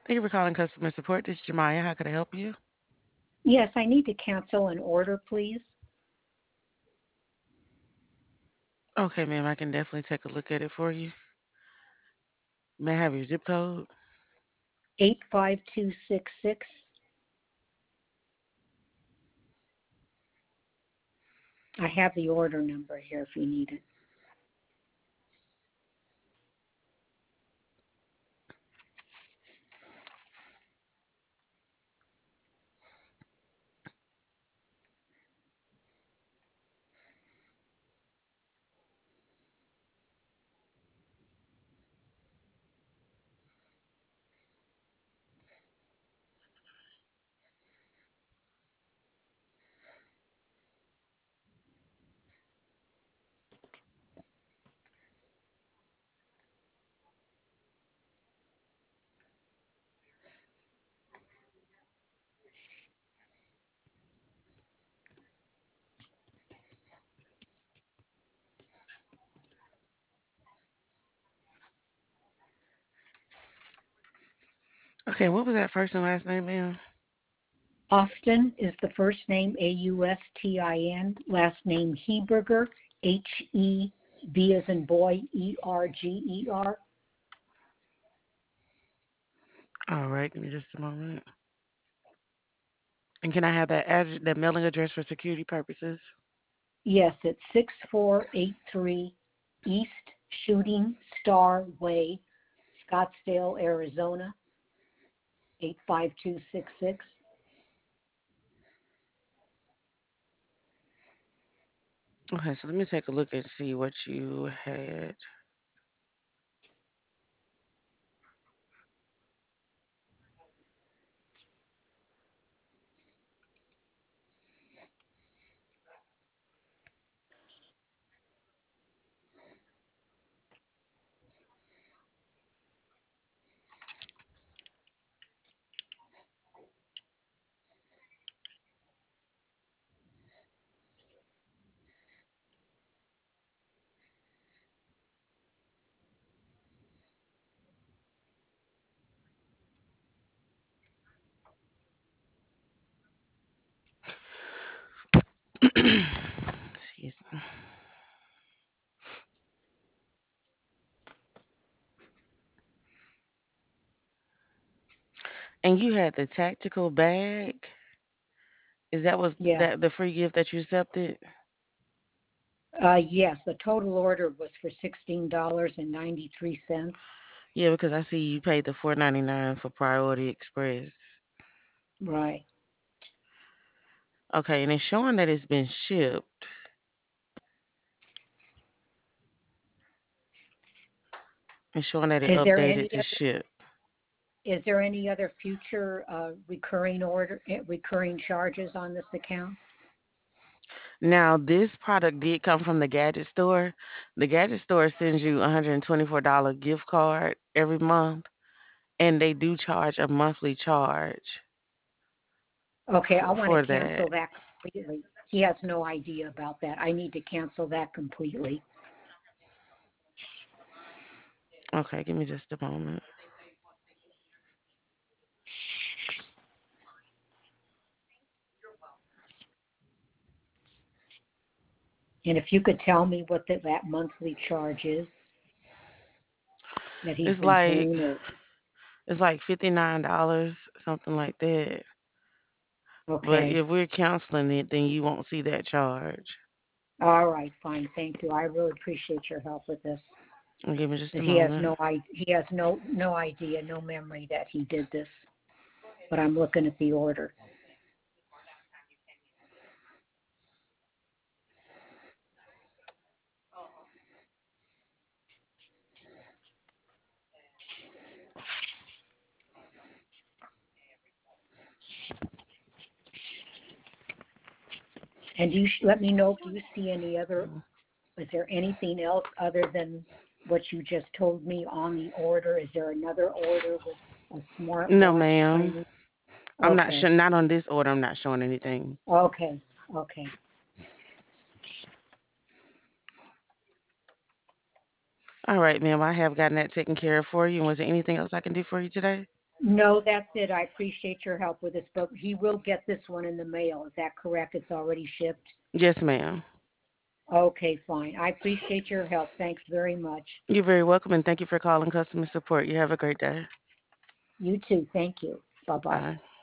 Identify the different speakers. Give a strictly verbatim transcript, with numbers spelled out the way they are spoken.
Speaker 1: Thank you for calling customer support. This is Jemiah. How can I help you?
Speaker 2: Yes, I need to cancel an order, please.
Speaker 1: Okay, ma'am. I can definitely take a look at it for you. May I have your zip code?
Speaker 2: eight five two six six. I have the order number here if you need it.
Speaker 1: Okay, what was that first and last name, ma'am?
Speaker 2: Austin is the first name, A U S T I N. Last name, Heberger, H E B as in boy, E R G E R.
Speaker 1: All right, give me just a moment. And can I have that address, that mailing address for security purposes?
Speaker 2: Yes, it's six four eight three East Shooting Star Way, Scottsdale, Arizona, eight five two six six.
Speaker 1: Okay, so let me take a look and see what you had. Excuse me. And you had the tactical bag. Is that was
Speaker 2: Yes.
Speaker 1: that the free gift that you accepted?
Speaker 2: Uh, yes, the total order was for sixteen dollars and ninety-three cents.
Speaker 1: Yeah, because I see you paid the four ninety nine for Priority Express.
Speaker 2: Right.
Speaker 1: Okay, and it's showing that it's been shipped. It's showing that it
Speaker 2: Is there
Speaker 1: updated
Speaker 2: any
Speaker 1: to
Speaker 2: other
Speaker 1: ship.
Speaker 2: is there any other future uh, recurring order eh, recurring charges on this account?
Speaker 1: Now, this product did come from the gadget store. The gadget store sends you a one hundred twenty-four dollars gift card every month, and they do charge a monthly charge
Speaker 2: Okay, I
Speaker 1: for,
Speaker 2: want to
Speaker 1: for that.
Speaker 2: cancel that completely. He has no idea about that. I need to cancel that completely.
Speaker 1: Okay, give me just a moment.
Speaker 2: And if you could tell me what the, that monthly charge is that he's
Speaker 1: It's
Speaker 2: been
Speaker 1: like
Speaker 2: paying, or
Speaker 1: it's like fifty-nine dollars something like that. But
Speaker 2: okay.
Speaker 1: if we're canceling it, then you won't see that charge.
Speaker 2: All right, fine, thank you. I really appreciate your help with this.
Speaker 1: Give me just a
Speaker 2: That he has
Speaker 1: moment.
Speaker 2: no I he has no no idea, no memory that he did this. But I'm looking at the order. And you sh- let me know if you see any other. Is there anything else other than what you just told me on the order? Is there another order with a
Speaker 1: No,
Speaker 2: smartwatch
Speaker 1: ma'am.
Speaker 2: timer?
Speaker 1: I'm not
Speaker 2: Okay,
Speaker 1: sure. Not on this order. I'm not showing anything.
Speaker 2: okay, okay.
Speaker 1: All right, ma'am. I have gotten that taken care of for you. And was there anything else I can do for you today?
Speaker 2: No, that's it. I appreciate your help with this, but he will get this one in the mail. Is that correct? It's already shipped?
Speaker 1: Yes, ma'am.
Speaker 2: Okay, fine. I appreciate your help. Thanks very much.
Speaker 1: You're very welcome, and thank you for calling customer support. You have a great day.
Speaker 2: You too. Thank you. Bye-bye.
Speaker 1: Bye.